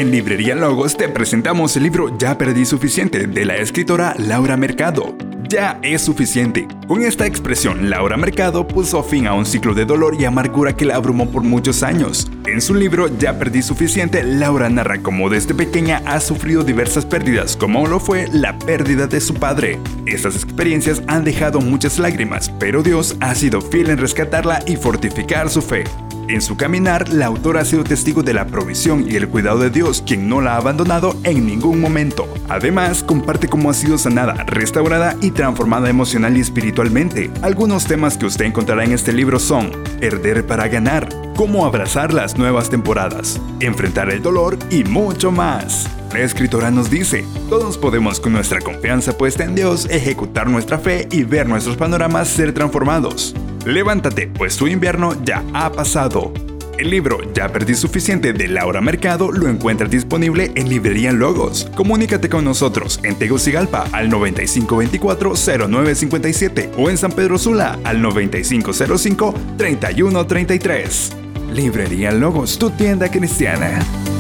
En Librería Logos te presentamos el libro Ya perdí suficiente de la escritora Laura Mercado. Ya es suficiente. Con esta expresión, Laura Mercado puso fin a un ciclo de dolor y amargura que la abrumó por muchos años. En su libro Ya perdí suficiente, Laura narra cómo desde pequeña ha sufrido diversas pérdidas, como lo fue la pérdida de su padre. Estas experiencias han dejado muchas lágrimas, pero Dios ha sido fiel en rescatarla y fortificar su fe. En su caminar, la autora ha sido testigo de la provisión y el cuidado de Dios, quien no la ha abandonado en ningún momento. Además, comparte cómo ha sido sanada, restaurada y transformada emocional y espiritualmente. Algunos temas que usted encontrará en este libro son: perder para ganar, cómo abrazar las nuevas temporadas, enfrentar el dolor y mucho más. La escritora nos dice: todos podemos, con nuestra confianza puesta en Dios, ejecutar nuestra fe y ver nuestros panoramas ser transformados. Levántate, pues tu invierno ya ha pasado. El libro Ya perdí suficiente de Laura Mercado lo encuentras disponible en Librería Logos. Comunícate con nosotros en Tegucigalpa al 9524-0957 o en San Pedro Sula al 9505-3133. Librería Logos, tu tienda cristiana.